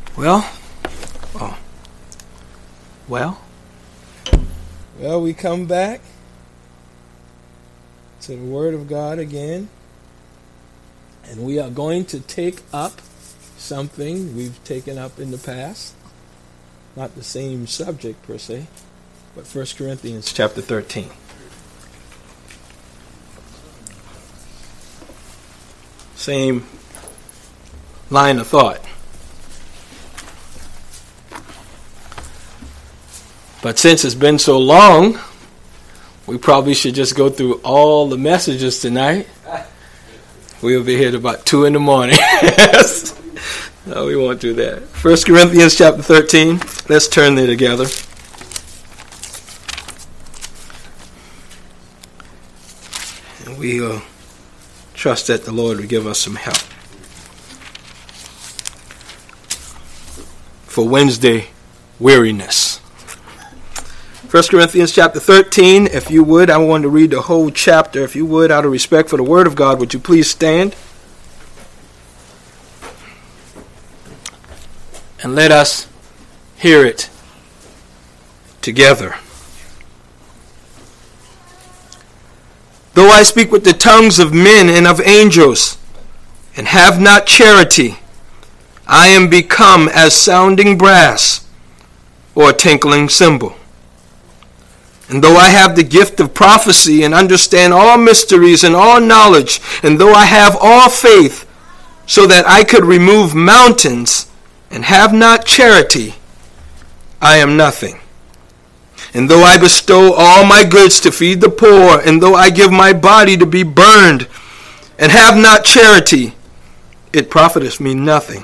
Well, we come back to the Word of God again, and we are going to take up something we've taken up in the past. Not the same subject per se, but 1 Corinthians chapter 13. Same line of thought. But since it's been so long, we probably should just go through all the messages tonight. We'll be here at about 2 in the morning. No, we won't do that. 1 Corinthians chapter 13. Let's turn there together. And we'll trust that the Lord will give us some help for Wednesday weariness. 1 Corinthians chapter 13, if you would, I want to read the whole chapter. If you would, out of respect for the Word of God, would you please stand? And let us hear it together. Though I speak with the tongues of men and of angels, and have not charity, I am become as sounding brass or a tinkling cymbal. And though I have the gift of prophecy and understand all mysteries and all knowledge, and though I have all faith so that I could remove mountains and have not charity, I am nothing. And though I bestow all my goods to feed the poor, and though I give my body to be burned and have not charity, it profiteth me nothing.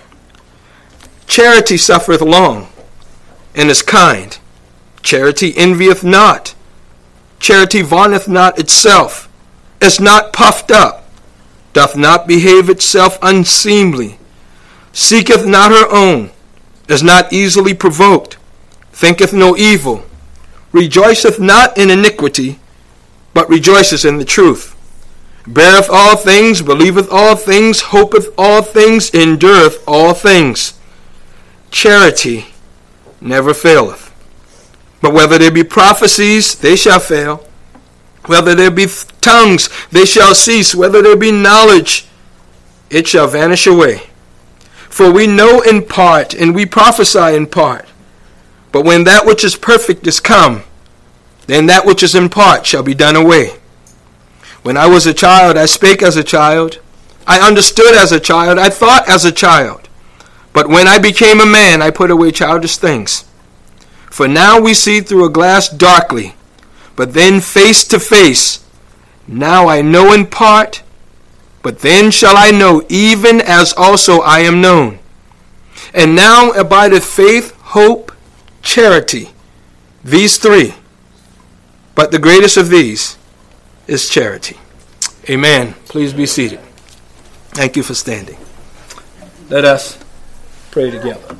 Charity suffereth long and is kind. Charity envieth not. Charity vaunteth not itself, is not puffed up, doth not behave itself unseemly, seeketh not her own, is not easily provoked, thinketh no evil, rejoiceth not in iniquity, but rejoiceth in the truth, beareth all things, believeth all things, hopeth all things, endureth all things. Charity never faileth. But whether there be prophecies, they shall fail. Whether there be tongues, they shall cease. Whether there be knowledge, it shall vanish away. For we know in part, and we prophesy in part. But when that which is perfect is come, then that which is in part shall be done away. When I was a child, I spake as a child. I understood as a child. I thought as a child. But when I became a man, I put away childish things. For now we see through a glass darkly, but then face to face. Now I know in part, but then shall I know, even as also I am known. And now abideth faith, hope, charity, these three. But the greatest of these is charity. Amen. Please be seated. Thank you for standing. Let us pray together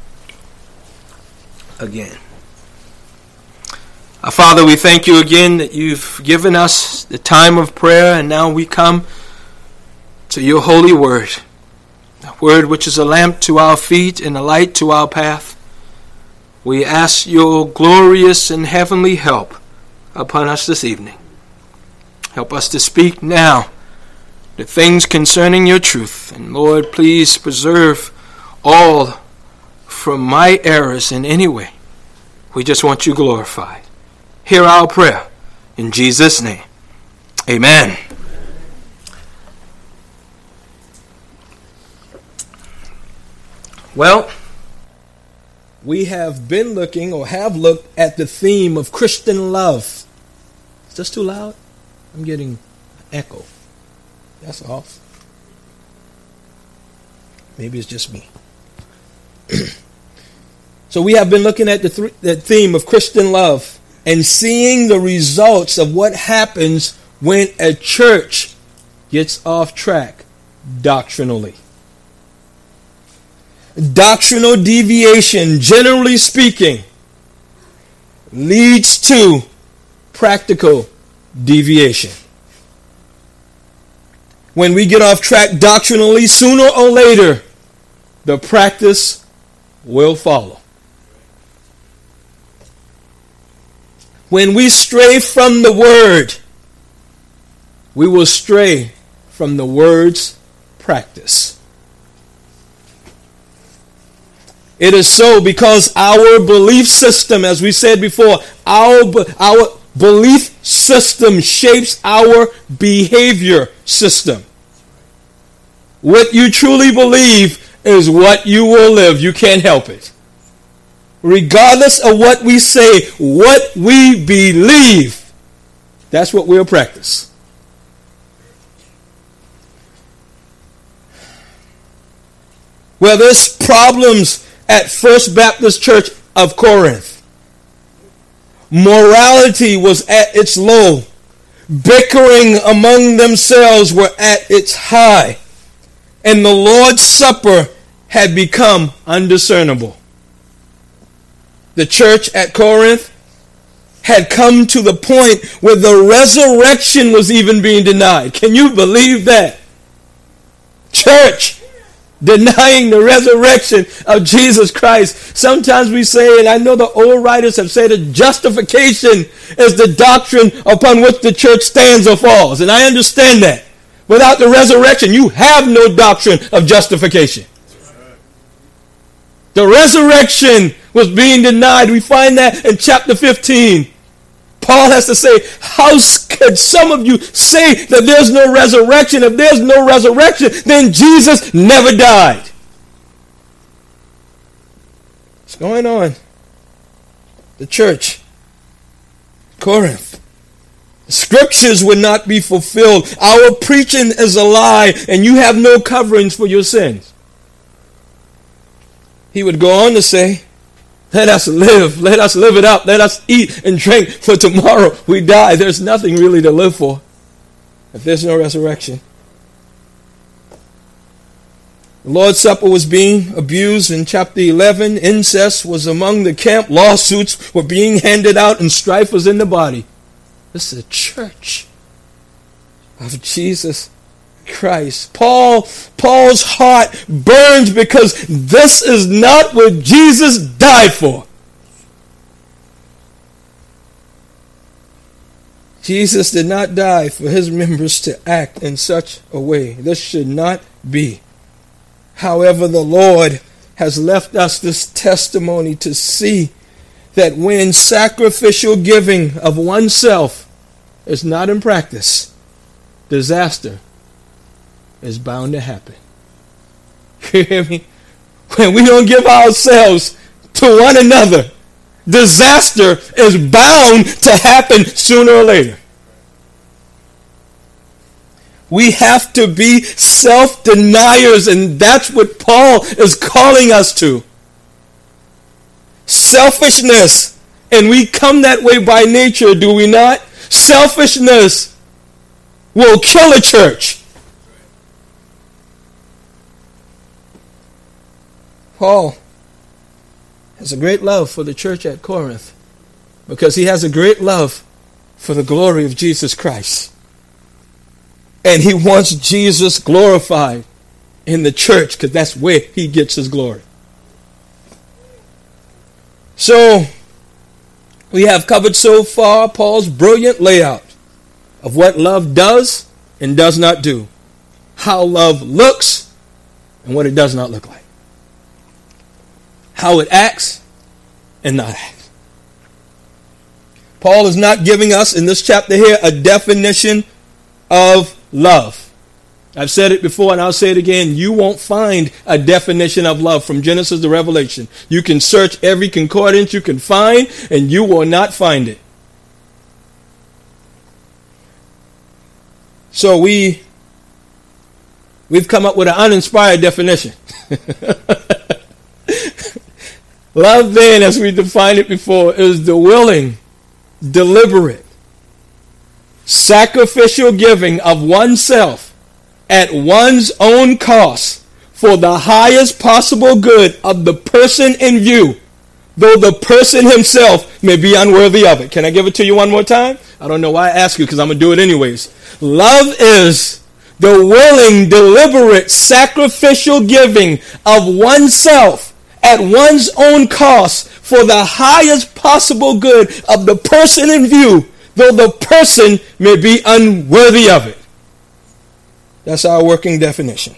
again. Our Father, we thank you again that you've given us the time of prayer, and now we come to your holy word, a word which is a lamp to our feet and a light to our path. We ask your glorious and heavenly help upon us this evening. Help us to speak now the things concerning your truth. And Lord, please preserve all from my errors in any way. We just want you glorified. Hear our prayer in Jesus' name. Amen. Well, we have been looking or have looked at the theme of Christian love. Is this too loud? I'm getting an echo. That's off. Maybe it's just me. So we have been looking at the theme of Christian love and seeing the results of what happens when a church gets off track doctrinally. Doctrinal deviation, generally speaking, leads to practical deviation. When we get off track doctrinally, sooner or later, the practice will follow. When we stray from the word, we will stray from the word's practice. It is so because our belief system, as we said before, our belief system shapes our behavior system. What you truly believe is what you will live. You can't help it. Regardless of what we say, what we believe, that's what we'll practice. Well, there's problems at First Baptist Church of Corinth. Morality was at its low. Bickering among themselves were at its high. And the Lord's Supper had become undiscernible. The church at Corinth had come to the point where the resurrection was even being denied. Can you believe that? Church denying the resurrection of Jesus Christ. Sometimes we say, and I know the old writers have said that justification is the doctrine upon which the church stands or falls. And I understand that. Without the resurrection, you have no doctrine of justification. The resurrection was being denied. We find that in chapter 15. Paul has to say, how could some of you say that there's no resurrection? If there's no resurrection, then Jesus never died. What's going on? The church, Corinth. The scriptures would not be fulfilled. Our preaching is a lie, and you have no coverings for your sins. He would go on to say, let us live. Let us live it up. Let us eat and drink, for tomorrow we die. There's nothing really to live for if there's no resurrection. The Lord's Supper was being abused in chapter 11. Incest was among the camp. Lawsuits were being handed out, and strife was in the body. This is a church of Jesus Christ. Paul's heart burns because this is not what Jesus died for. Jesus did not die for his members to act in such a way. This should not be. However, the Lord has left us this testimony to see that when sacrificial giving of oneself is not in practice, disaster is bound to happen. You hear me? When we don't give ourselves to one another, disaster is bound to happen sooner or later. We have to be self-deniers, and that's what Paul is calling us to. Selfishness. And we come that way by nature, do we not? Selfishness will kill a church. Paul has a great love for the church at Corinth because he has a great love for the glory of Jesus Christ. And he wants Jesus glorified in the church because that's where he gets his glory. So, we have covered so far Paul's brilliant layout of what love does and does not do, how love looks and what it does not look like, how it acts and not acts. Paul is not giving us in this chapter here a definition of love. I've said it before and I'll say it again. You won't find a definition of love from Genesis to Revelation. You can search every concordance you can find and you will not find it. So we've come up with an uninspired definition. Love then, as we defined it before, is the willing, deliberate, sacrificial giving of oneself at one's own cost for the highest possible good of the person in view, though the person himself may be unworthy of it. Can I give it to you one more time? I don't know why I ask you because I'm going to do it anyways. Love is the willing, deliberate, sacrificial giving of oneself at one's own cost for the highest possible good of the person in view, though the person may be unworthy of it. That's our working definition.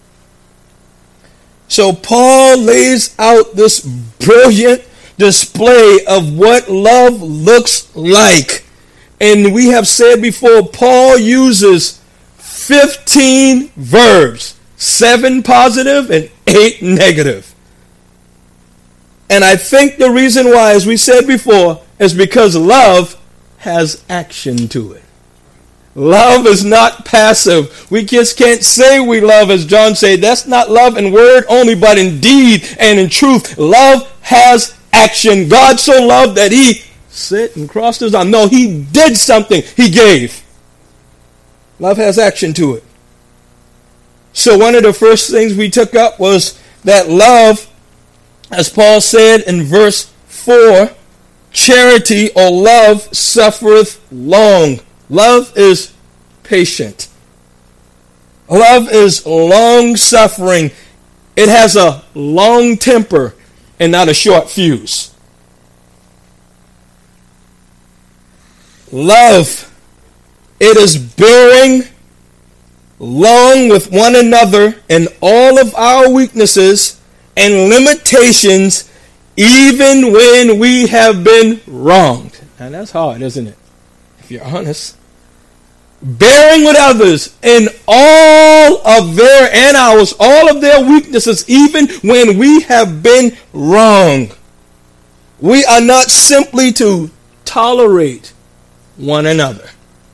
So Paul lays out this brilliant display of what love looks like. And we have said before, Paul uses 15 verbs, 7 positive and 8 negative. And I think the reason why, as we said before, is because love has action to it. Love is not passive. We just can't say we love, as John said. That's not love in word only, but in deed and in truth. Love has action. God so loved that he sit and crossed his arms. No, he did something. He gave. Love has action to it. So one of the first things we took up was that love, as Paul said in verse 4, charity or love suffereth long. Love is patient. Love is long-suffering. It has a long temper and not a short fuse. Love, it is bearing long with one another in all of our weaknesses and limitations, even when we have been wronged. And that's hard, isn't it? If you're honest. Bearing with others in all of their and ours, all of their weaknesses, even when we have been wrong. We are not simply to tolerate one another.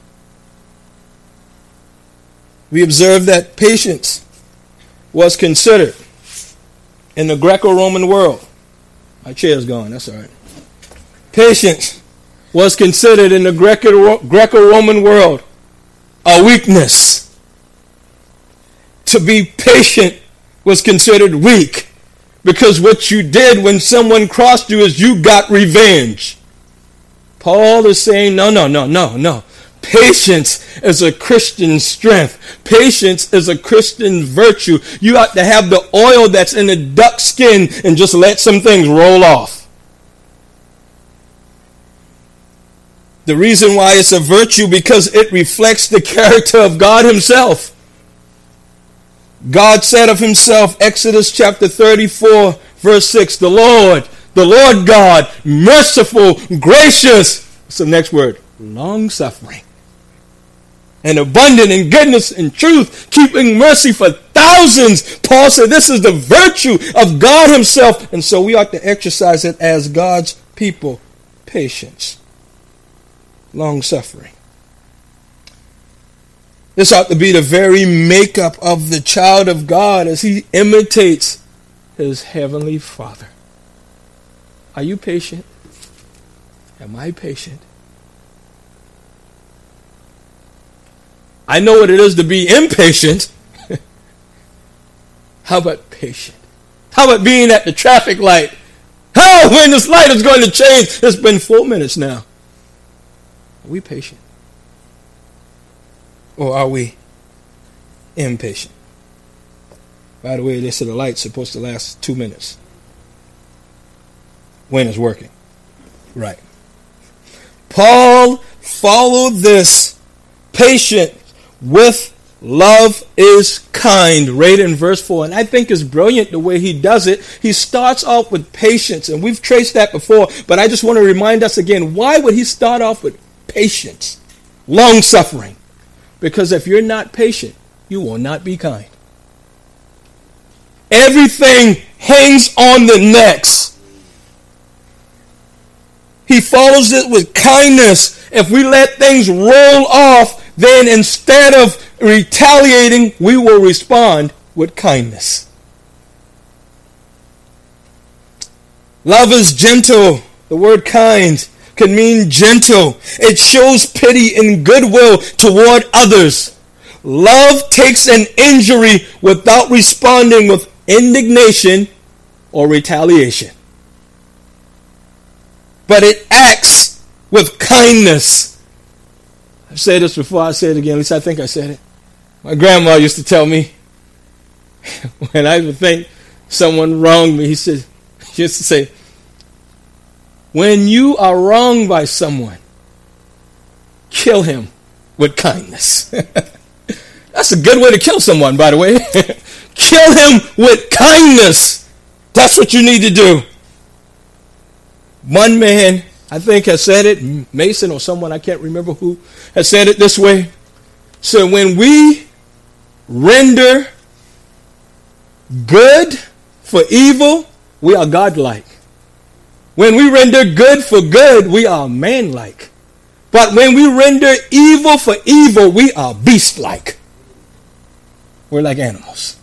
We observe that patience was considered in the Greco-Roman world. My chair's gone, that's all right. Patience was considered in the Greco-Roman world a weakness. To be patient was considered weak, because what you did when someone crossed you is you got revenge. Paul is saying, no. Patience is a Christian strength. Patience is a Christian virtue. You ought to have the oil that's in the duck's skin and just let some things roll off. The reason why it's a virtue, because it reflects the character of God himself. God said of himself, Exodus chapter 34, verse 6, the Lord God, merciful, gracious. What's the next word? Long-suffering. And abundant in goodness and truth, keeping mercy for thousands. Paul said this is the virtue of God himself. And so we ought to exercise it as God's people. Patience. Long-suffering. This ought to be the very makeup of the child of God as he imitates his heavenly Father. Are you patient? Am I patient? I know what it is to be impatient. How about patient? How about being at the traffic light? Oh, when this light is going to change? It's been 4 minutes now. Are we patient? Or are we impatient? By the way, they said the light's supposed to last 2 minutes. When it's working. Right. Paul followed this patient with love is kind, right in verse 4. And I think it's brilliant the way he does it. He starts off with patience, and we've traced that before, but I just want to remind us again, why would he start off with patience? Long-suffering. Because if you're not patient, you will not be kind. Everything hangs on the necks. He follows it with kindness. If we let things roll off, then instead of retaliating, we will respond with kindness. Love is gentle. The word kind can mean gentle. It shows pity and goodwill toward others. Love takes an injury without responding with indignation or retaliation. But it acts with kindness. I've said this before, I'll say it again. At least I think I said it. My grandma used to tell me, when I would think someone wronged me, he said, He used to say, when you are wronged by someone, kill him with kindness. That's a good way to kill someone, by the way. Kill him with kindness. That's what you need to do. One man, I think, has said it, Mason or someone, I can't remember who, has said it this way. So when we render good for evil, we are godlike. When we render good for good, we are manlike. But when we render evil for evil, we are beast-like. We're like animals.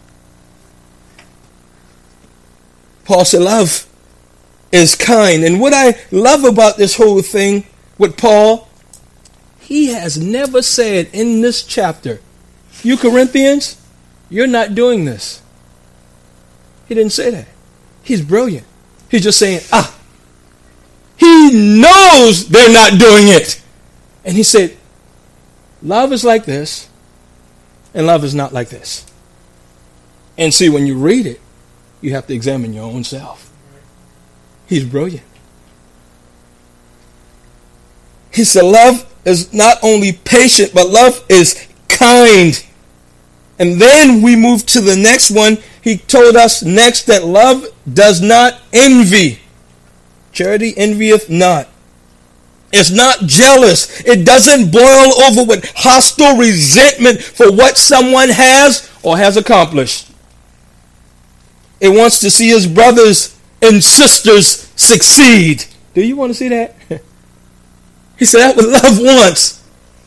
Paul said love is kind. And what I love about this whole thing with Paul, he has never said in this chapter, you Corinthians, you're not doing this. He didn't say that. He's brilliant. He's just saying, he knows they're not doing it. And he said, love is like this, and love is not like this. And see, when you read it, you have to examine your own self. He's brilliant. He said, love is not only patient, but love is kind. And then we move to the next one. He told us next that love does not envy. Charity envieth not. It's not jealous. It doesn't boil over with hostile resentment for what someone has or has accomplished. It wants to see his brothers and sisters succeed. Do you want to see that? He said that's what love wants.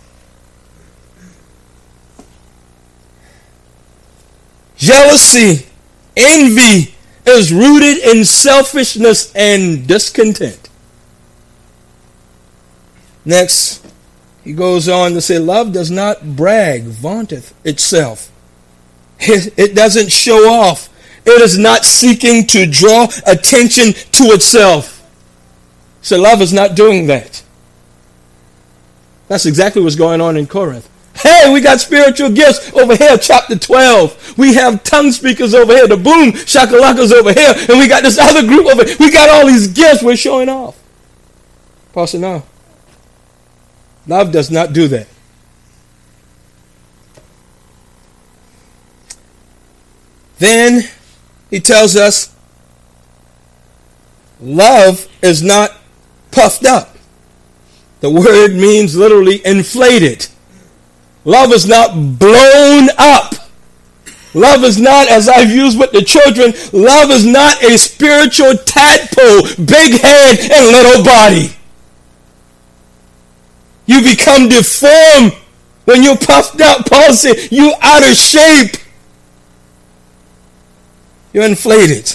Jealousy, envy is rooted in selfishness and discontent. Next, he goes on to say, love does not brag, vaunteth itself. It doesn't show off. It is not seeking to draw attention to itself. So love is not doing that. That's exactly what's going on in Corinth. Hey, we got spiritual gifts over here, chapter 12. We have tongue speakers over here, the boom shakalakas over here, and we got this other group over here. We got all these gifts we're showing off. Paul said, no. Love does not do that. Then he tells us love is not puffed up. The word means literally inflated. Love is not blown up. Love is not, as I've used with the children, love is not a spiritual tadpole, big head and little body. You become deformed when you're puffed up. Paul said, you're out of shape. You're inflated.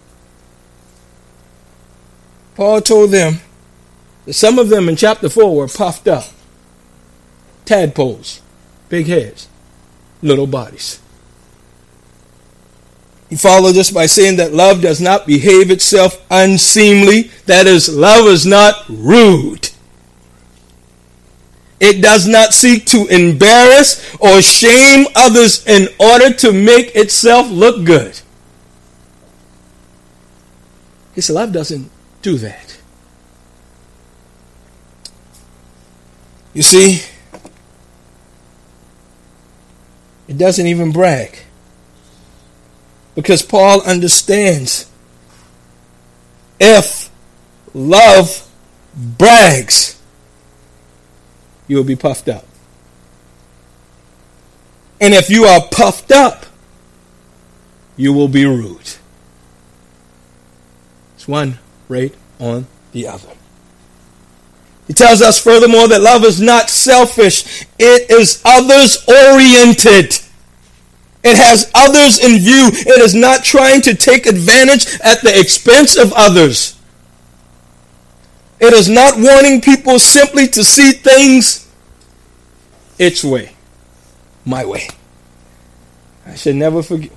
Paul told them that some of them in chapter 4 were puffed up. Tadpoles, big heads, little bodies. He followed this by saying that love does not behave itself unseemly. That is, love is not rude. It does not seek to embarrass or shame others in order to make itself look good. He said, love doesn't do that. You see, it doesn't even brag. Because Paul understands if love brags, you will be puffed up. And if you are puffed up, you will be rude. It's one right on the other. He tells us furthermore that love is not selfish. It is others-oriented. It has others in view. It is not trying to take advantage at the expense of others. It is not wanting people simply to see things its way, my way. I should never forget.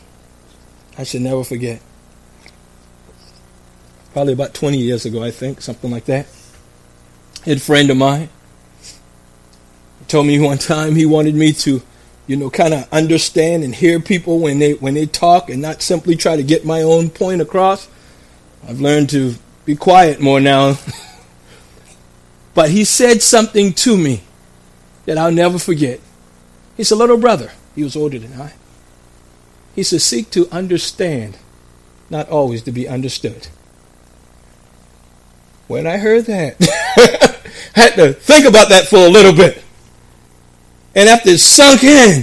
Probably about 20 years ago, I think, something like that. A friend of mine told me one time he wanted me to, kind of understand and hear people when they talk and not simply try to get my own point across. I've learned to be quiet more now. But he said something to me that I'll never forget. He said, little brother, he was older than I. He said, seek to understand, not always to be understood. When I heard that, I had to think about that for a little bit. And after it sunk in,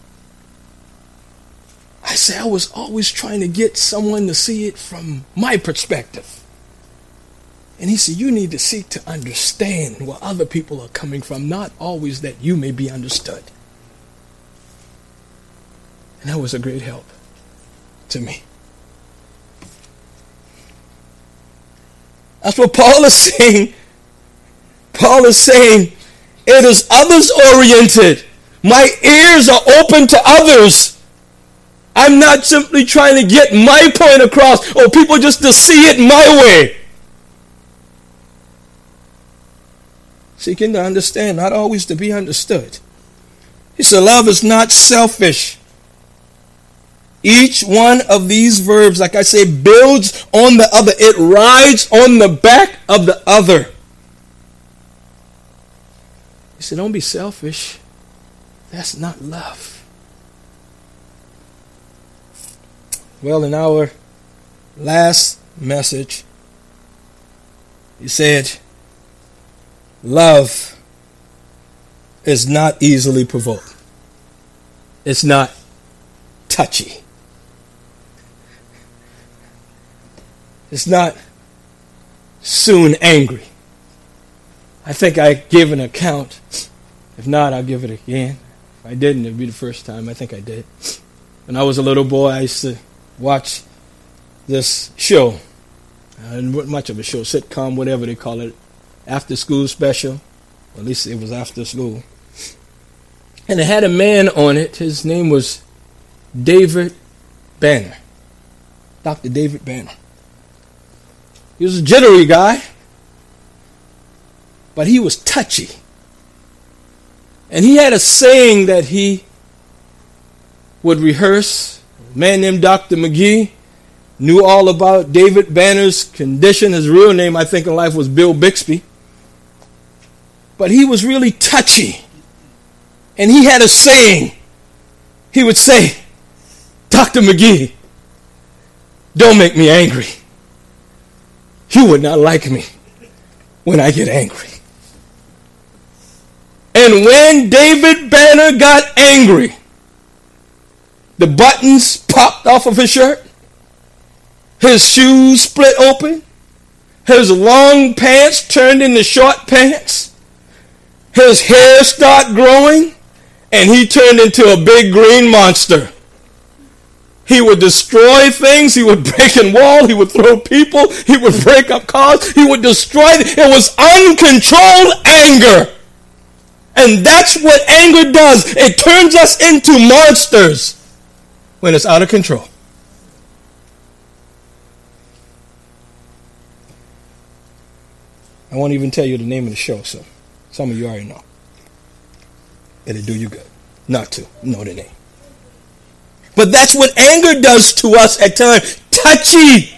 I said, I was always trying to get someone to see it from my perspective. And he said, you need to seek to understand where other people are coming from, not always that you may be understood. And that was a great help to me. That's what Paul is saying. Paul is saying, it is others oriented. My ears are open to others. I'm not simply trying to get my point across or people just to see it my way. Seeking to understand, not always to be understood. He said, love is not selfish. Each one of these verbs, like I say, builds on the other. It rides on the back of the other. He said, don't be selfish. That's not love. Well, in our last message, he said, love is not easily provoked. It's not touchy. It's not soon angry. I think I gave an account. If not, I'll give it again. If I didn't, it'd be the first time. I think I did. When I was a little boy, I used to watch this show. Not much of a show, sitcom, whatever they call it. After school special. Or at least it was after school. And it had a man on it. His name was David Banner. Dr. David Banner. He was a jittery guy. But he was touchy. And he had a saying that he would rehearse. A man named Dr. McGee knew all about David Banner's condition. His real name, I think, in life was Bill Bixby. But he was really touchy. And he had a saying. He would say, Dr. McGee, don't make me angry. You would not like me when I get angry. And when David Banner got angry, the buttons popped off of his shirt, his shoes split open, his long pants turned into short pants, his hair started growing, and he turned into a big green monster. He would destroy things. He would break in walls. He would throw people. He would break up cars. He would destroy. It was uncontrolled anger. And that's what anger does. It turns us into monsters when it's out of control. I won't even tell you the name of the show, so some of you already know. It'll do you good not to know the name. But that's what anger does to us at times. Touchy.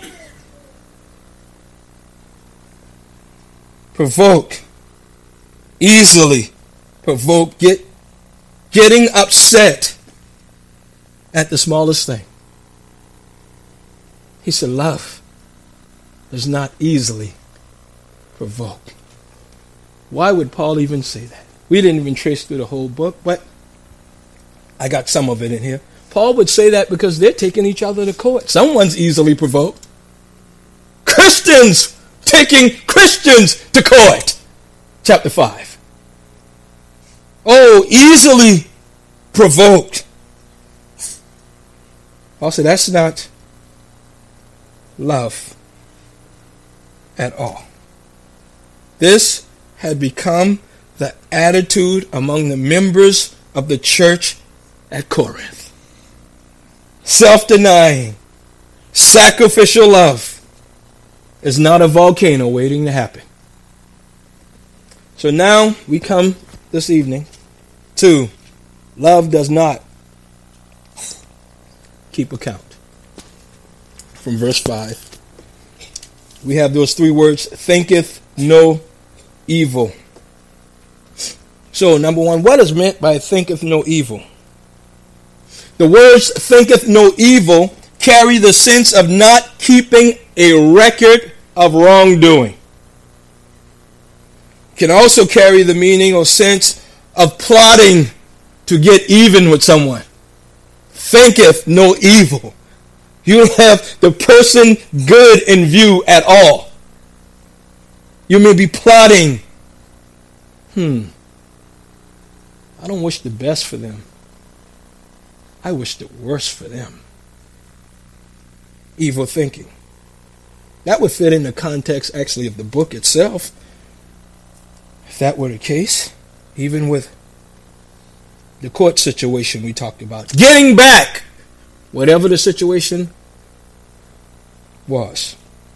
Provoke. Easily provoke. Getting upset at the smallest thing. He said, love is not easily provoked. Why would Paul even say that? We didn't even trace through the whole book, but I got some of it in here. Paul would say that because they're taking each other to court. Someone's easily provoked. Christians taking Christians to court. Chapter 5. Oh, easily provoked. Paul said that's not love at all. This had become the attitude among the members of the church at Corinth. Self-denying, sacrificial love is not a volcano waiting to happen. So now we come this evening to love does not keep account. From verse 5 We have those three words, thinketh no evil. So, number one, what is meant by thinketh no evil? The words thinketh no evil carry the sense of not keeping a record of wrongdoing. Can also carry the meaning or sense of plotting to get even with someone. Thinketh no evil. You don't have the person good in view at all. You may be plotting. I don't wish the best for them. I wish the worst for them. Evil thinking. That would fit in the context actually of the book itself. If that were the case, even with the court situation we talked about. Getting back, whatever the situation was.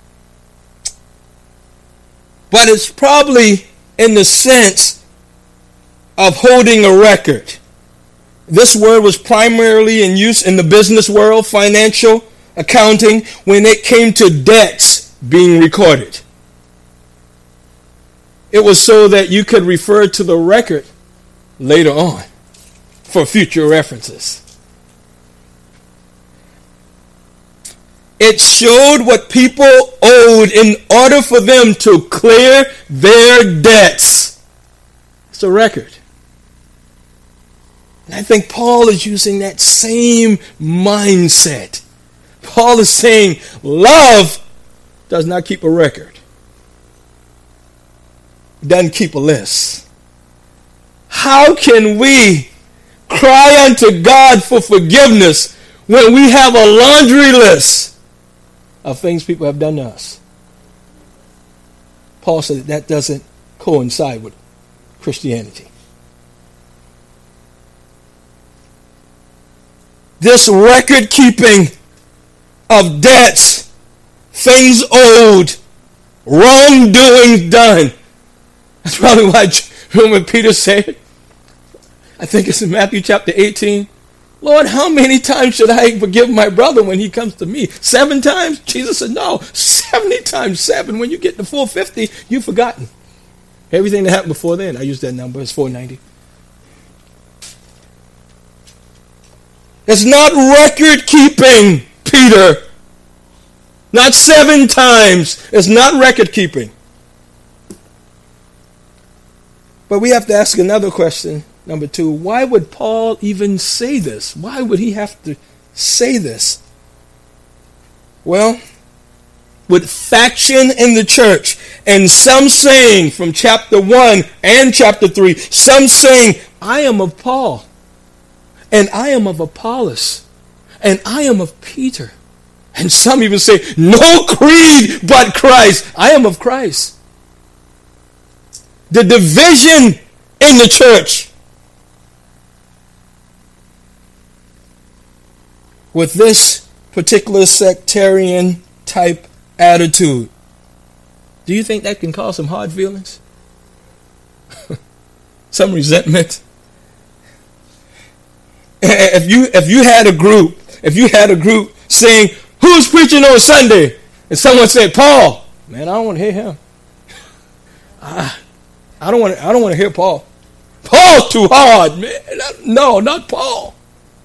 But it's probably in the sense of holding a record. This word was primarily in use in the business world, financial, accounting, when it came to debts being recorded. It was so that you could refer to the record later on for future references. It showed what people owed in order for them to clear their debts. It's a record. And I think Paul is using that same mindset. Paul is saying love does not keep a record. It doesn't keep a list. How can we cry unto God for forgiveness when we have a laundry list of things people have done to us? Paul said that doesn't coincide with Christianity. This record keeping of debts, things owed, wrongdoing done. That's probably why when Peter said, I think it's in Matthew chapter 18, Lord, how many times should I forgive my brother when he comes to me? 7 times? Jesus said, no, 70 times 7. When you get to 450, you've forgotten. Everything that happened before then, I use that number, it's 490. It's not record keeping, Peter. Not 7 times. It's not record keeping. But we have to ask another question. Number 2, why would Paul even say this? Why would he have to say this? Well, with faction in the church, and some saying from chapter 1 and chapter 3, some saying, I am of Paul, and I am of Apollos, and I am of Peter. And some even say, no creed but Christ. I am of Christ. The division in the church. With this particular sectarian type attitude, do you think that can cause some hard feelings? Some resentment? If you had a group saying, who's preaching on Sunday? And someone said, Paul. Man, I don't want to hear him. I don't want to hear Paul. Paul's too hard, man. No, not Paul.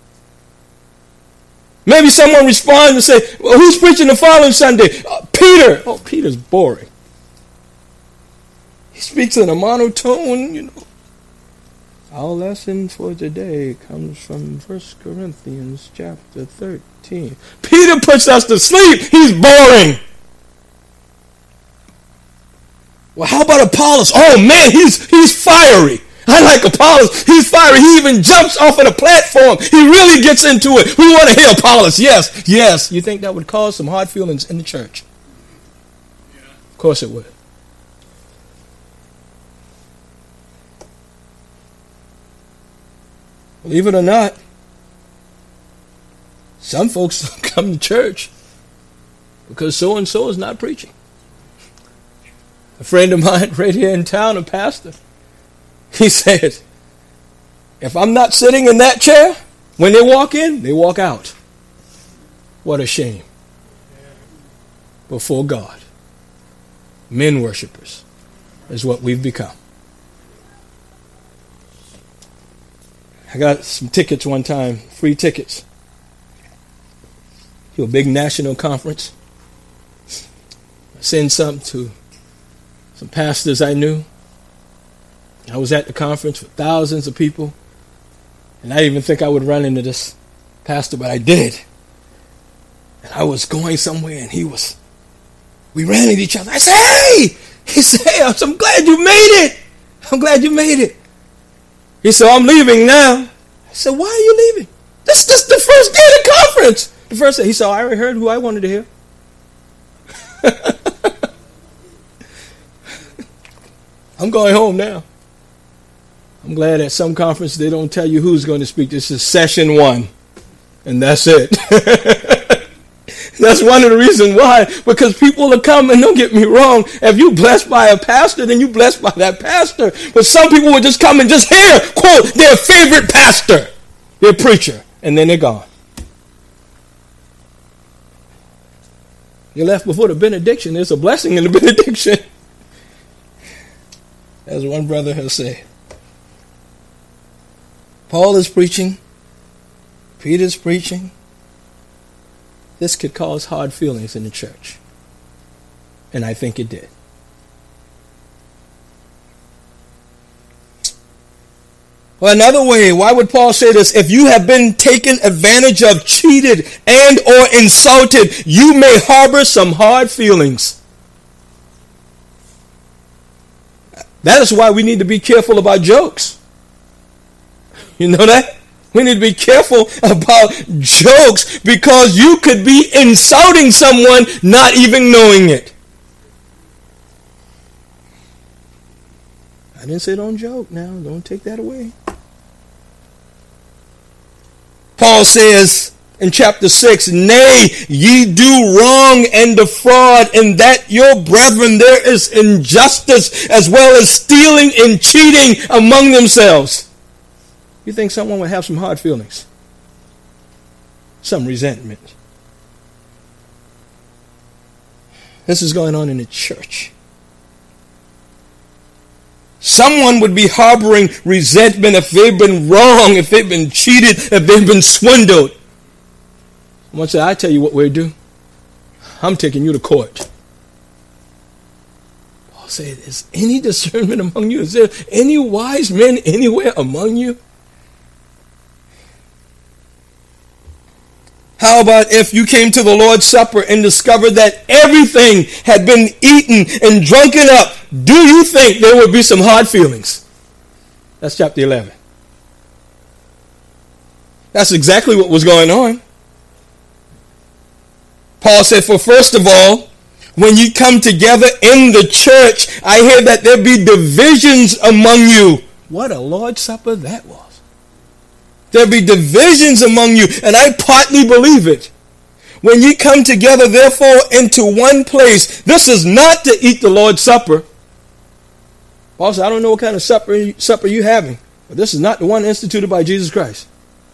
Maybe someone responds and say, well, who's preaching the following Sunday? Peter. Oh, Peter's boring. He speaks in a monotone, you know. Our lesson for today comes from 1 Corinthians chapter 13. Peter puts us to sleep. He's boring. Well, how about Apollos? Oh, man, he's fiery. I like Apollos. He's fiery. He even jumps off of the platform. He really gets into it. We want to hear Apollos. Yes, yes. You think that would cause some hard feelings in the church? Yeah. Of course it would. Believe it or not, some folks come to church because so-and-so is not preaching. A friend of mine right here in town, a pastor, he said, if I'm not sitting in that chair, when they walk in, they walk out. What a shame. Before God. Men worshipers is what we've become. I got some tickets one time, free tickets, to a big national conference. I sent something to some pastors I knew. I was at the conference with thousands of people, and I didn't even think I would run into this pastor, but I did. And I was going somewhere, and we ran into each other. I said, hey! He said, hey, I'm glad you made it. I'm glad you made it. He said, I'm leaving now. I said, why are you leaving? This is the first day of the conference. The first day. He said, I already heard who I wanted to hear. I'm going home now. I'm glad at some conference they don't tell you who's going to speak. This is session 1. And that's it. That's one of the reasons why. Because people will come, and don't get me wrong, if you blessed by a pastor, then you blessed by that pastor. But some people will just come and just hear, quote, their favorite pastor, their preacher, and then they're gone. You're left before the benediction. There's a blessing in the benediction. As one brother has said. Paul is preaching. Peter's preaching. This could cause hard feelings in the church. And I think it did. Well, another way, why would Paul say this? If you have been taken advantage of, cheated, and or insulted, you may harbor some hard feelings. That is why we need to be careful about jokes. You know that? We need to be careful about jokes because you could be insulting someone not even knowing it. I didn't say don't joke now. Don't take that away. Paul says in chapter 6, nay, ye do wrong and defraud, in that your brethren there is injustice as well as stealing and cheating among themselves. You think someone would have some hard feelings? Some resentment. This is going on in the church. Someone would be harboring resentment if they've been wrong, if they've been cheated, if they've been swindled. Once I tell you what we'll do, I'm taking you to court. Paul said, is any discernment among you? Is there any wise men anywhere among you? How about if you came to the Lord's Supper and discovered that everything had been eaten and drunken up? Do you think there would be some hard feelings? That's chapter 11. That's exactly what was going on. Paul said, for first of all, when you come together in the church, I hear that there be divisions among you. What a Lord's Supper that was. There be divisions among you, and I partly believe it. When ye come together, therefore, into one place, this is not to eat the Lord's Supper. Paul said, I don't know what kind of supper you're having, but this is not the one instituted by Jesus Christ.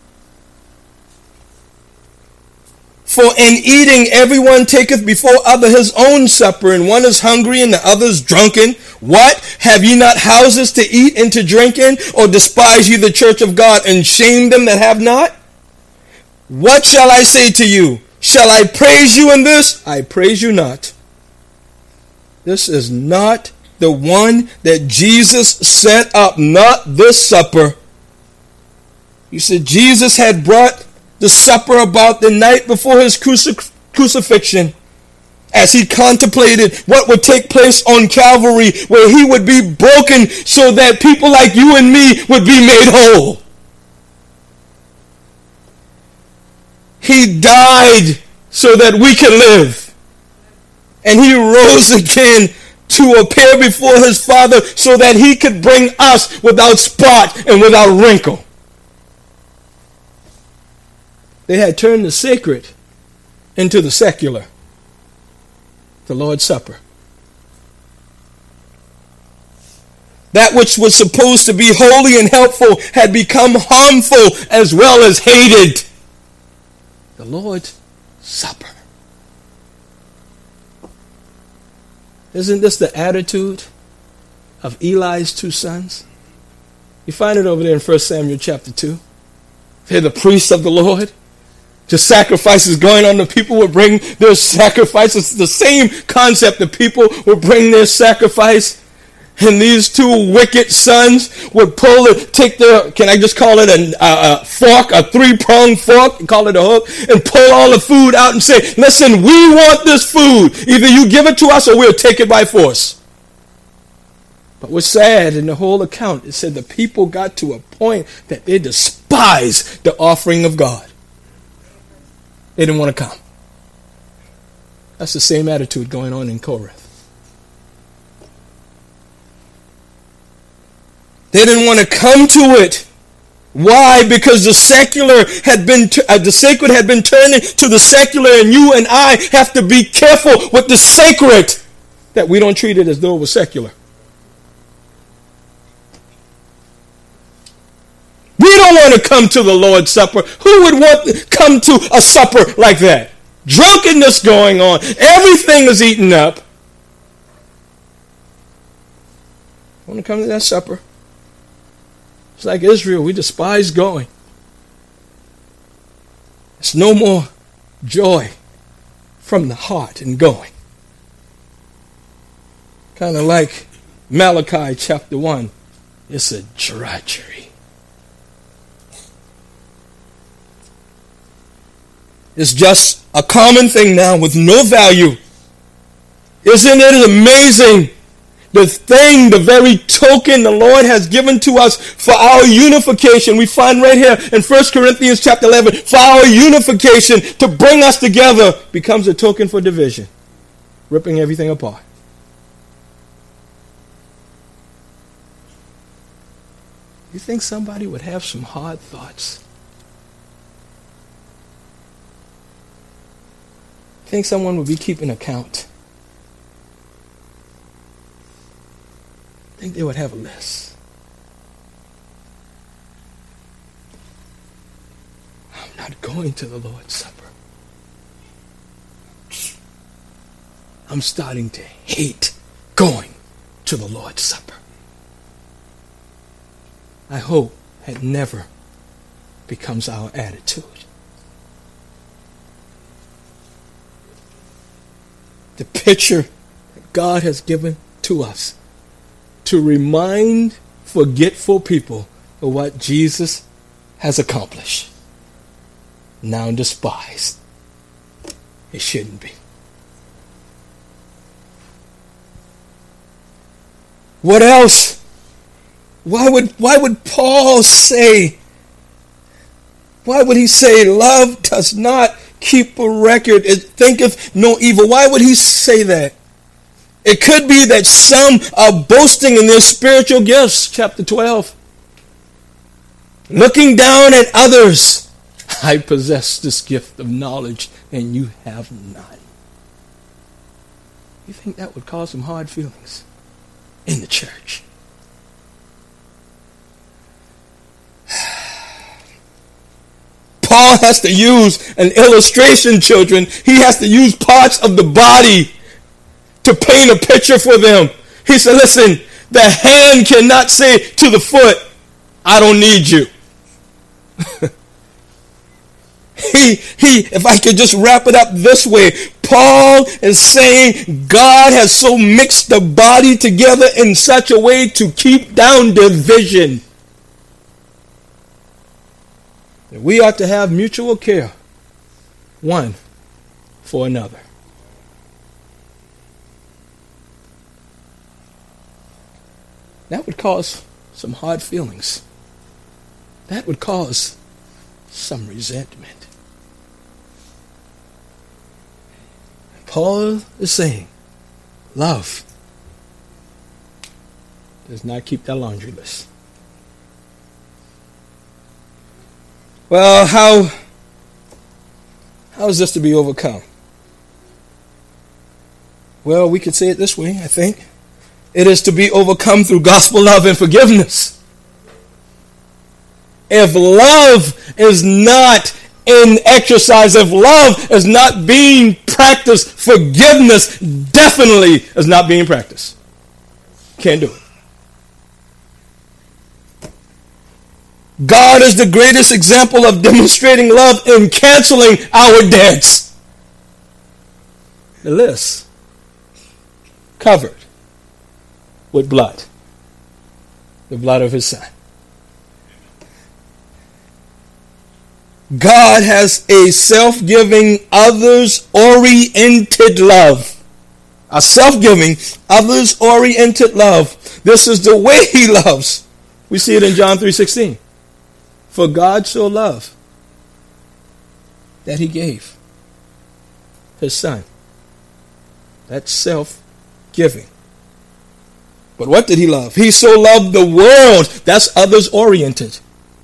For in eating everyone taketh before other his own supper, and one is hungry and the other is drunken. What? Have ye not houses to eat and to drink in? Or despise ye the church of God and shame them that have not? What shall I say to you? Shall I praise you in this? I praise you not. This is not the one that Jesus set up, not this supper. He said Jesus had brought the supper about the night before his crucifixion, as he contemplated what would take place on Calvary, where he would be broken so that people like you and me would be made whole. He died so that we can live. And he rose again to appear before his Father so that he could bring us without spot and without wrinkle. They had turned the sacred into the secular. The Lord's Supper. That which was supposed to be holy and helpful had become harmful as well as hated. The Lord's Supper. Isn't this the attitude of Eli's two sons? You find it over there in 1 Samuel chapter 2. They're the priests of the Lord. The sacrifices going on, the people would bring their sacrifices. The same concept, the people would bring their sacrifice. And these two wicked sons would take their, can I just call it a fork, a three-pronged fork, call it a hook, and pull all the food out and say, listen, we want this food. Either you give it to us or we'll take it by force. But what's sad in the whole account, it said the people got to a point that they despised the offering of God. They didn't want to come. That's the same attitude going on in Corinth. They didn't want to come to it. Why? Because the secular had been, the sacred had been turned into the secular, and you and I have to be careful with the sacred, that we don't treat it as though it was secular. We don't want to come to the Lord's Supper. Who would want to come to a supper like that? Drunkenness going on. Everything is eaten up. I want to come to that supper. It's like Israel. We despise going. It's no more joy from the heart in going. Kind of like Malachi chapter 1. It's a drudgery. It's just a common thing now with no value. Isn't it amazing? The thing, the very token the Lord has given to us for our unification. We find right here in 1 Corinthians chapter 11, for our unification, to bring us together, becomes a token for division, ripping everything apart. You think somebody would have some hard thoughts? Think someone would be keeping account? Think they would have a list? I'm not going to the Lord's Supper. I'm starting to hate going to the Lord's Supper. I hope it never becomes our attitude. The picture that God has given to us to remind forgetful people of what Jesus has accomplished. Now despised. It shouldn't be. What else? Why would Paul say, why would he say love does not keep a record, it thinketh no evil? Why would he say that? It could be that some are boasting in their spiritual gifts. Chapter 12. Looking down at others. I possess this gift of knowledge and you have none. You think that would cause some hard feelings in the church? Paul has to use an illustration, children. He has to use parts of the body to paint a picture for them. He said, listen, the hand cannot say to the foot, I don't need you. If I could just wrap it up this way, Paul is saying God has so mixed the body together in such a way to keep down division. We ought to have mutual care, one for another. That would cause some hard feelings. That would cause some resentment. Paul is saying, love does not keep that laundry list. Well, how is this to be overcome? Well, we could say it this way, I think. It is to be overcome through gospel love and forgiveness. If love is not in exercise of love is not being practiced, forgiveness definitely is not being practiced. Can't do it. God is the greatest example of demonstrating love in canceling our debts. The list covered with blood, the blood of his son. God has a self-giving, others-oriented love. A self-giving, others-oriented love. This is the way he loves. We see it in John 3:16. For God so loved that he gave his son. That's self-giving. But what did he love? He so loved the world. That's others-oriented.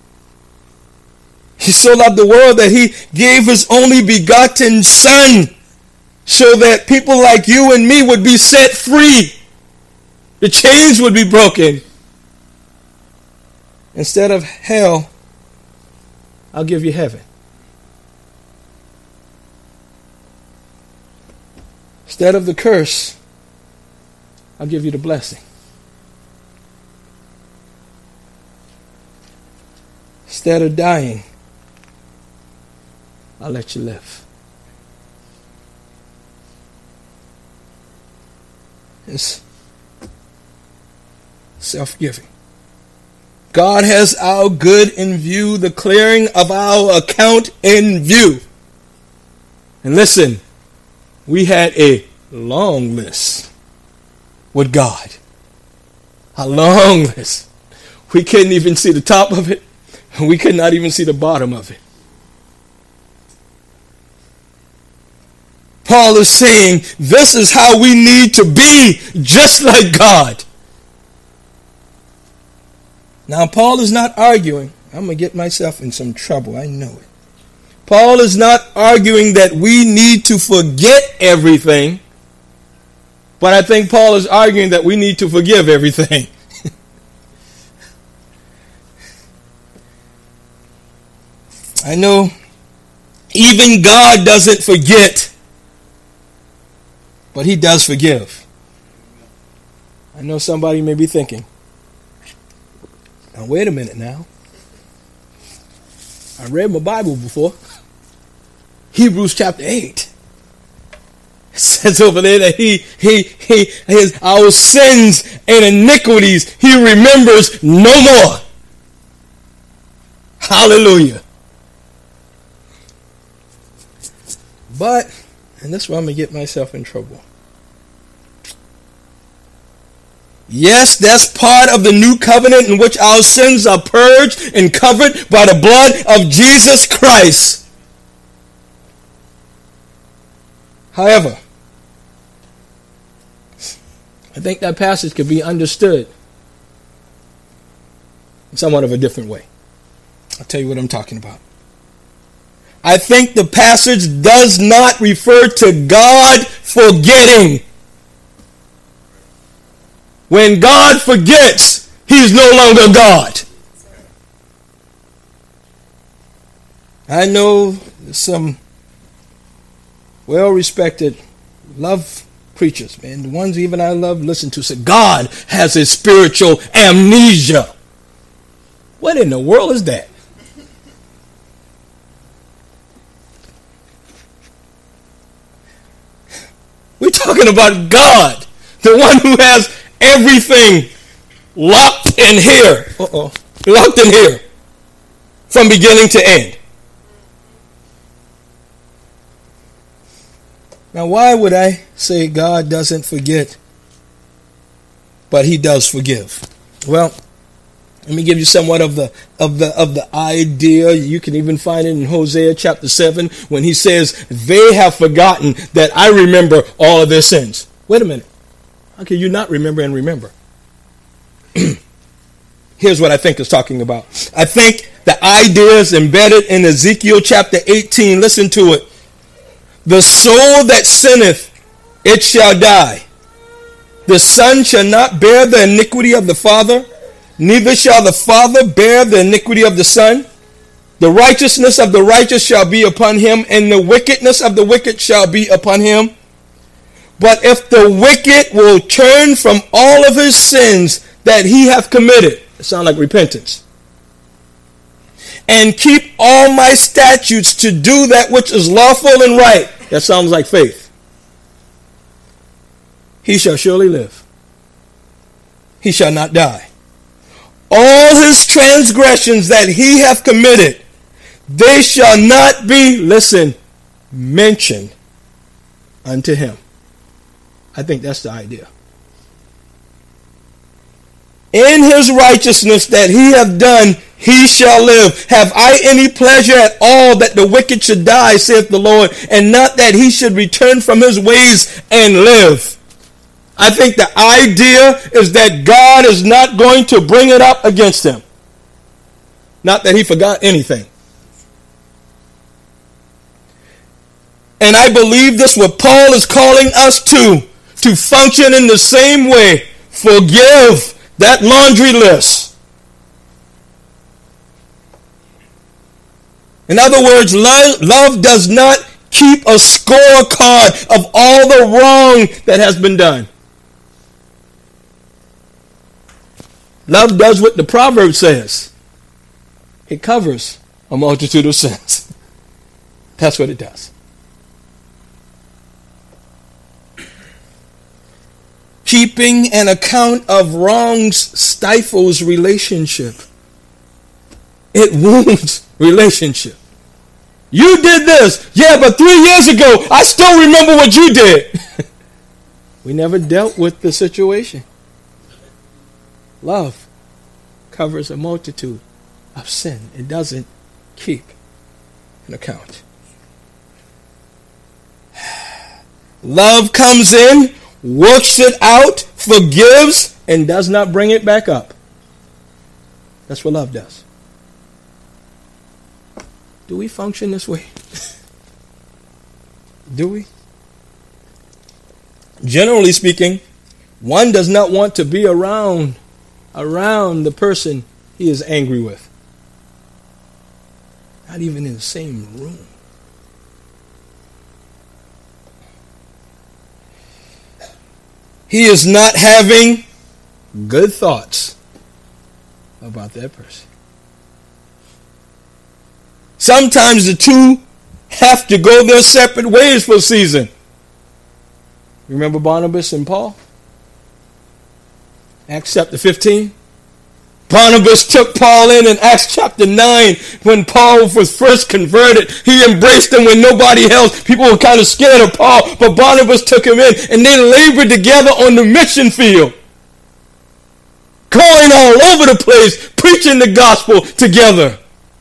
He so loved the world that he gave his only begotten son so that people like you and me would be set free. The chains would be broken. Instead of hell, I'll give you heaven. Instead of the curse, I'll give you the blessing. Instead of dying, I'll let you live. It's self-giving. God has our good in view, the clearing of our account in view. And listen, we had a long list with God. A long list. We couldn't even see the top of it, and we could not even see the bottom of it. Paul is saying this is how we need to be, just like God. Now, Paul is not arguing. I'm going to get myself in some trouble. I know it. Paul is not arguing that we need to forget everything. But I think Paul is arguing that we need to forgive everything. I know even God doesn't forget, but he does forgive. I know somebody may be thinking, now wait a minute now. I read my Bible before. Hebrews chapter 8. It says over there that his our sins and iniquities he remembers no more. Hallelujah. But, and this is where I'm going to get myself in trouble. Yes, that's part of the new covenant in which our sins are purged and covered by the blood of Jesus Christ. However, I think that passage could be understood in somewhat of a different way. I'll tell you what I'm talking about. I think the passage does not refer to God forgetting. When God forgets, he's no longer God. I know some well-respected love preachers, man, the ones even I love listen to, say God has a spiritual amnesia. What in the world is that? We're talking about God, the one who has everything locked in here. Locked in here. From beginning to end. Now, why would I say God doesn't forget, but he does forgive? Well, let me give you somewhat of the idea. You can even find it in Hosea chapter 7 when he says, they have forgotten that I remember all of their sins. Wait a minute. How can you not remember and remember? Here's what I think it's talking about. I think the idea is embedded in Ezekiel chapter 18. Listen to it. The soul that sinneth, it shall die. The son shall not bear the iniquity of the father, neither shall the father bear the iniquity of the son. The righteousness of the righteous shall be upon him, and the wickedness of the wicked shall be upon him. But if the wicked will turn from all of his sins that he hath committed, it sounds like repentance, and keep all my statutes to do that which is lawful and right, that sounds like faith, he shall surely live. He shall not die. All his transgressions that he hath committed, they shall not be, listen, mentioned unto him. I think that's the idea. In his righteousness that he hath done, he shall live. Have I any pleasure at all that the wicked should die, saith the Lord, and not that he should return from his ways and live? I think the idea is that God is not going to bring it up against him. Not that he forgot anything. And I believe this what Paul is calling us to function in the same way. Forgive that laundry list. In other words, love does not keep a scorecard of all the wrong that has been done. Love does what the proverb says. It covers a multitude of sins. That's what it does. Keeping an account of wrongs stifles relationship. It wounds relationship. You did this. Yeah, but 3 years ago, I still remember what you did. We never dealt with the situation. Love covers a multitude of sin. It doesn't keep an account. Love comes in, works it out, forgives, and does not bring it back up. That's what love does. Do we function this way? Do we? Generally speaking, one does not want to be around the person he is angry with. Not even in the same room. He is not having good thoughts about that person. Sometimes the two have to go their separate ways for a season. Remember Barnabas and Paul? Acts chapter 15. Barnabas took Paul in Acts chapter 9 when Paul was first converted. He embraced him when nobody else. People were kind of scared of Paul, but Barnabas took him in and they labored together on the mission field. Going all over the place, preaching the gospel together.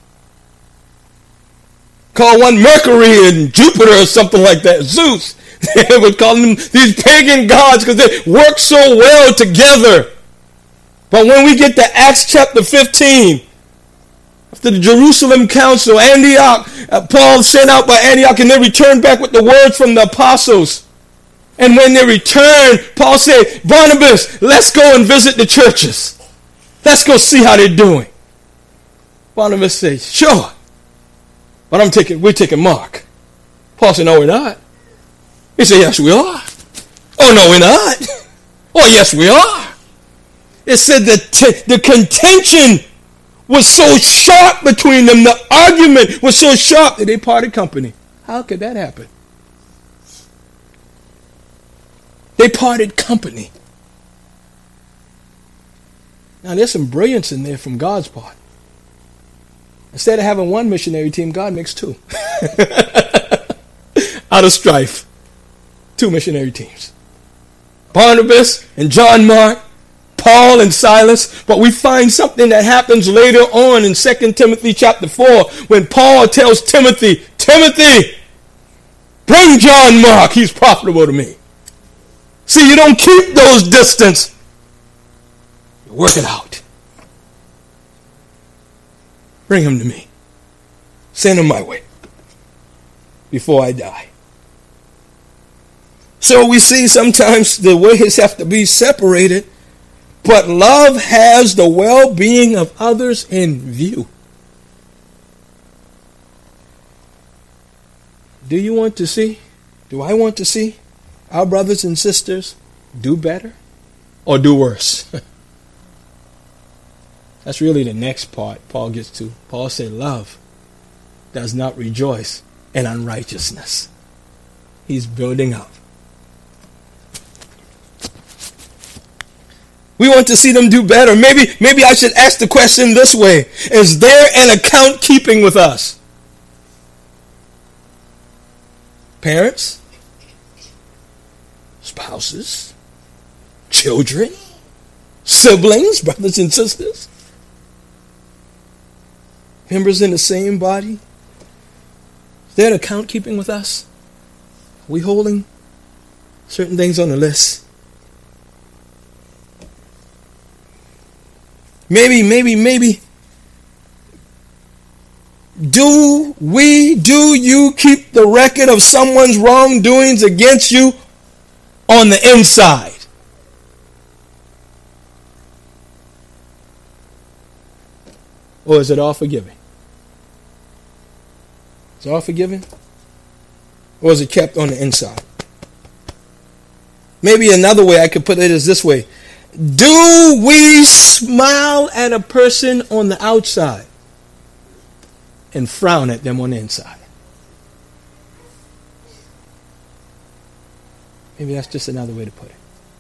Called one Mercury and Jupiter or something like that. Zeus. They would call them these pagan gods because they work so well together. But when we get to Acts chapter 15, after the Jerusalem Council, Antioch, Paul sent out by Antioch, and they returned back with the words from the apostles. And when they returned, Paul said, Barnabas, let's go and visit the churches. Let's go see how they're doing. Barnabas said, sure. But we're taking Mark. Paul said, no, we're not. He said, yes, we are. Oh, no, we're not. Oh, yes, we are. It said that the contention was so sharp between them. The argument was so sharp that they parted company. How could that happen? They parted company. Now, there's some brilliance in there from God's part. Instead of having one missionary team, God makes two. Out of strife. 2 missionary teams. Barnabas and John Mark. Paul and Silas, but we find something that happens later on in 2 Timothy chapter 4 when Paul tells Timothy, bring John Mark, he's profitable to me. See, you don't keep those distance. You work it out. Bring him to me. Send him my way before I die. So we see sometimes the ways have to be separated. But love has the well-being of others in view. Do you want to see? Do I want to see our brothers and sisters do better or do worse? That's really the next part Paul gets to. Paul said, love does not rejoice in unrighteousness. He's building up. We want to see them do better. Maybe I should ask the question this way. Is there an account keeping with us? Parents? Spouses? Children? Siblings? Brothers and sisters? Members in the same body? Is there an account keeping with us? Are we holding certain things on the list? Maybe. Do you keep the record of someone's wrongdoings against you on the inside? Or is it all forgiven? Is it all forgiven? Or is it kept on the inside? Maybe another way I could put it is this way. Do we smile at a person on the outside and frown at them on the inside? Maybe that's just another way to put it.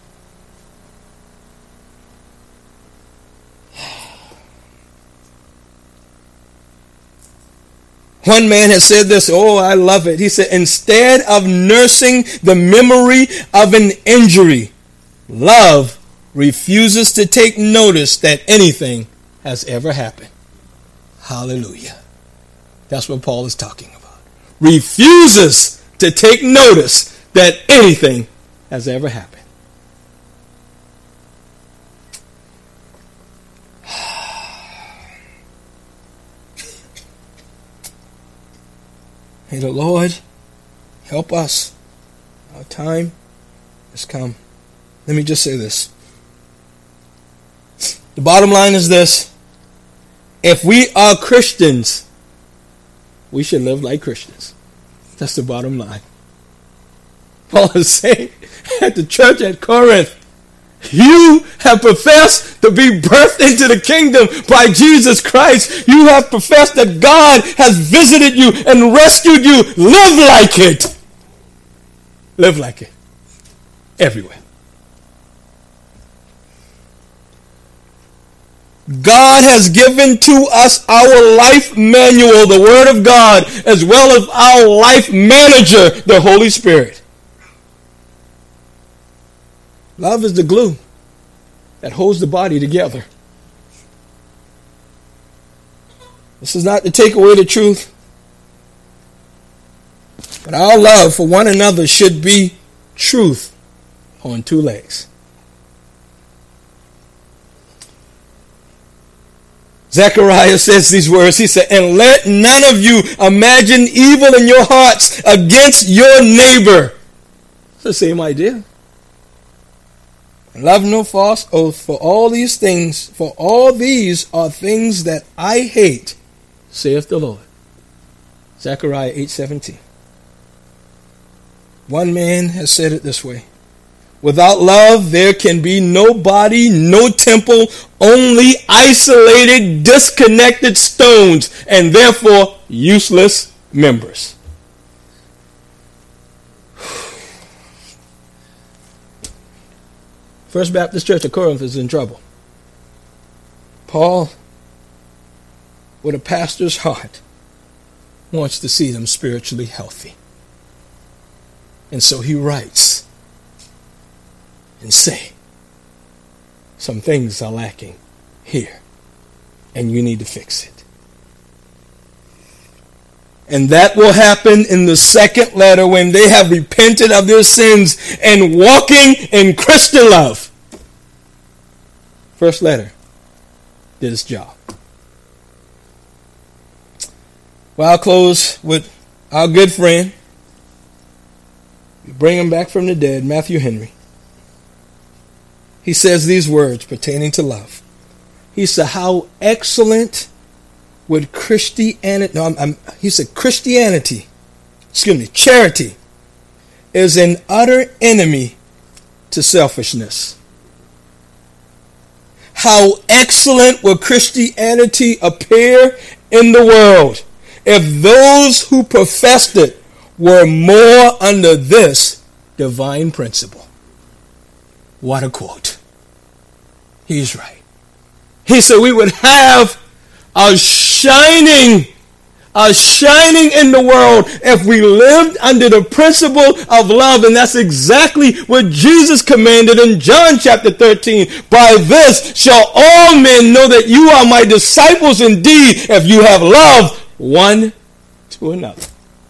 One man has said this, I love it. He said, instead of nursing the memory of an injury, love refuses to take notice that anything has ever happened. Hallelujah. That's what Paul is talking about. Refuses to take notice that anything has ever happened. May the Lord help us. Our time has come. Let me just say this. The bottom line is this. If we are Christians, we should live like Christians. That's the bottom line. Paul is saying at the church at Corinth, you have professed to be birthed into the kingdom by Jesus Christ. You have professed that God has visited you and rescued you. Live like it. Live like it. Everywhere. God has given to us our life manual, the Word of God, as well as our life manager, the Holy Spirit. Love is the glue that holds the body together. This is not to take away the truth, but our love for one another should be truth on two legs. Zechariah says these words. He said, and let none of you imagine evil in your hearts against your neighbor. It's the same idea. Love no false oath, for all these are things that I hate, saith the Lord. Zechariah 8:17. One man has said it this way. Without love, there can be no body, no temple, only isolated, disconnected stones, and therefore useless members. First Baptist Church of Corinth is in trouble. Paul, with a pastor's heart, wants to see them spiritually healthy. And so he writes and say, some things are lacking here, and you need to fix it. And that will happen in the second letter when they have repented of their sins and walking in Christian love. First letter did its job. Well, I'll close with our good friend. We bring him back from the dead, Matthew Henry. He says these words pertaining to love. He said, how excellent would Christianity, he said, Christianity charity is an utter enemy to selfishness. How excellent will Christianity appear in the world if those who professed it were more under this divine principle. What a quote. He's right. He said we would have a shining in the world if we lived under the principle of love. And that's exactly what Jesus commanded in John chapter 13. By this shall all men know that you are my disciples indeed, if you have love one to another.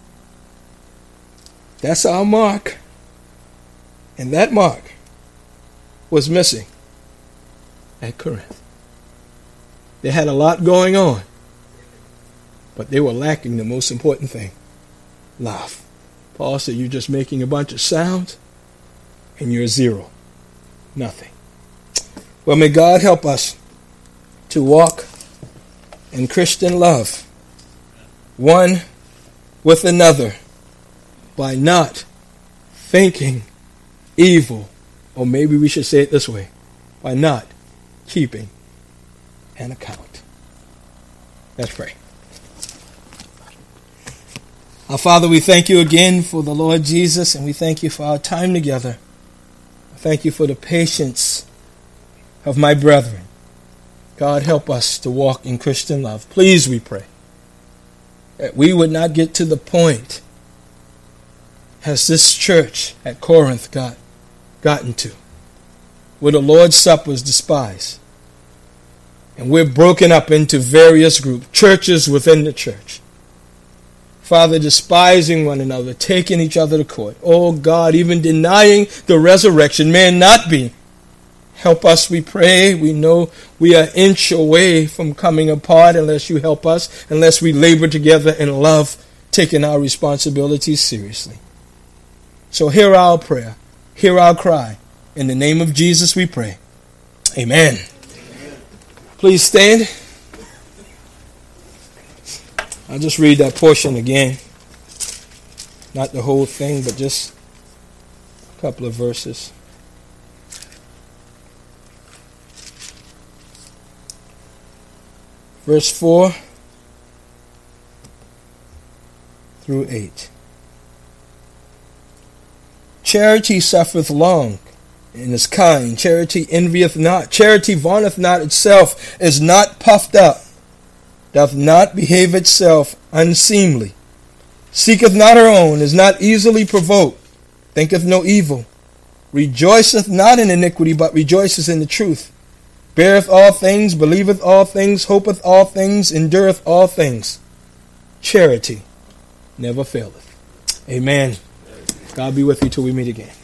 That's our mark. And that mark was missing at Corinth. They had a lot going on, but they were lacking the most important thing, love. Paul said, you're just making a bunch of sounds and you're zero. Nothing. Well, may God help us to walk in Christian love, one with another, by not thinking evil, or maybe we should say it this way, by not keeping an account. Let's pray. Our Father, we thank you again for the Lord Jesus, and we thank you for our time together. Thank you for the patience of my brethren. God, help us to walk in Christian love. Please, we pray, that we would not get to the point as this church at Corinth gotten to, where the Lord's Supper is despised. And we're broken up into various groups, churches within the church. Father, despising one another, taking each other to court. Oh God, even denying the resurrection, may it not be. Help us, we pray. We know we are an inch away from coming apart unless you help us, unless we labor together in love, taking our responsibilities seriously. So hear our prayer, hear our cry. In the name of Jesus we pray. Amen. Please stand. I'll just read that portion again. Not the whole thing, but just a couple of verses. Verse 4 through 8. Charity suffereth long, and is kind. Charity envieth not. Charity vaunteth not itself, is not puffed up, doth not behave itself unseemly, seeketh not her own, is not easily provoked, thinketh no evil, rejoiceth not in iniquity, but rejoiceth in the truth, beareth all things, believeth all things, hopeth all things, endureth all things. Charity never faileth. Amen. God be with you till we meet again.